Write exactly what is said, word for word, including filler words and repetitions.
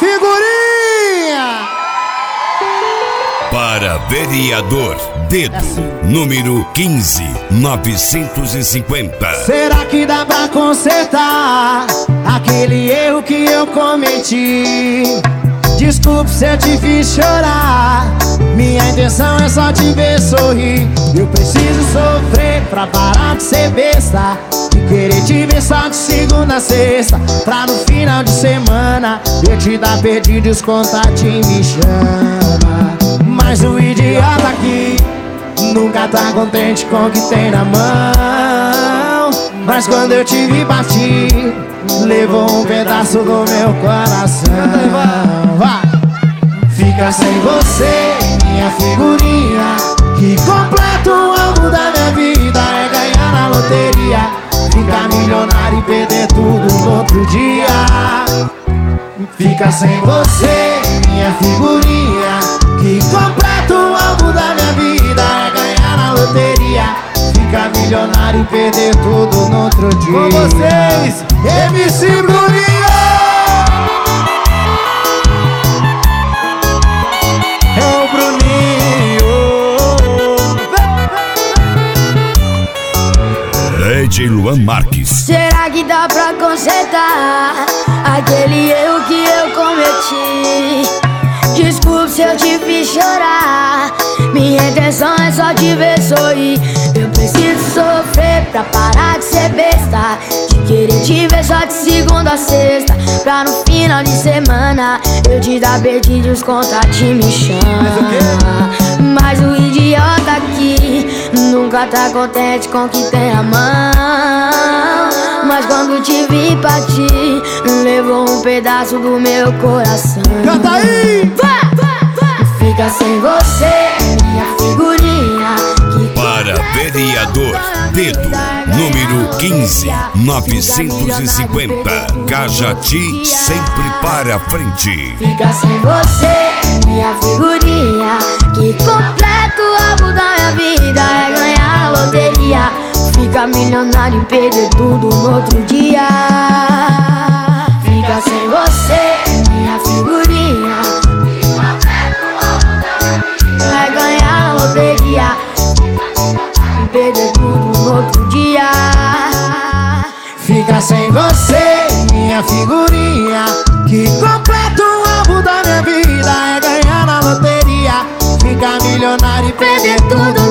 figurinha! Para vereador, dedo, número quinze mil novecentos e cinquenta. Será que dá pra consertar aquele erro que eu cometi? Desculpe se eu te fiz chorar, minha intenção é só te ver sorrir. Eu preciso sofrer pra parar de ser besta, de querer te ver só de segunda a sexta, pra no final de semana eu te dar perdido e os contatos me chama. Mas o idiota aqui nunca tá contente com o que tem na mão. Mas quando eu te vi partir, levou um pedaço do meu coração. Vai. Fica sem você, minha figurinha, que completa o alvo da minha vida é ganhar na loteria, ficar milionário e perder tudo no outro dia. Fica sem você, minha figurinha, que completa o alvo da minha vida é ganhar na loteria, ficar milionário e perder tudo no outro dia. Com vocês, M C Bruninho! É o Bruninho! D J Luan Marques. Será que dá pra consertar aquele erro que eu cometi? Desculpe se eu te fiz chorar, minha intenção é só te ver sorrir. Eu preciso sofrer pra parar de ser besta, de querer te ver só de segunda a sexta, pra no final de semana eu te dar perdido e os contatos me chamam. Mas o idiota aqui nunca tá contente com o que tem na mão. Mas quando te vi partir, levou um pedaço do meu coração. Canta aí! Fica sem você, minha figurinha, que para vereador, dedo, número quinze mil novecentos e cinquenta. Cajati sempre para frente. Fica sem você, minha figurinha, que completa o alvo da minha vida é ganhar a loteria, fica milionário e perder tudo no outro dia. Fica sem você, minha figurinha, vai ganhar a loteria e perder tudo no outro dia. Fica sem você, minha figurinha, que completa o alvo da minha vida é ganhar na loteria, ficar milionário e perder tudo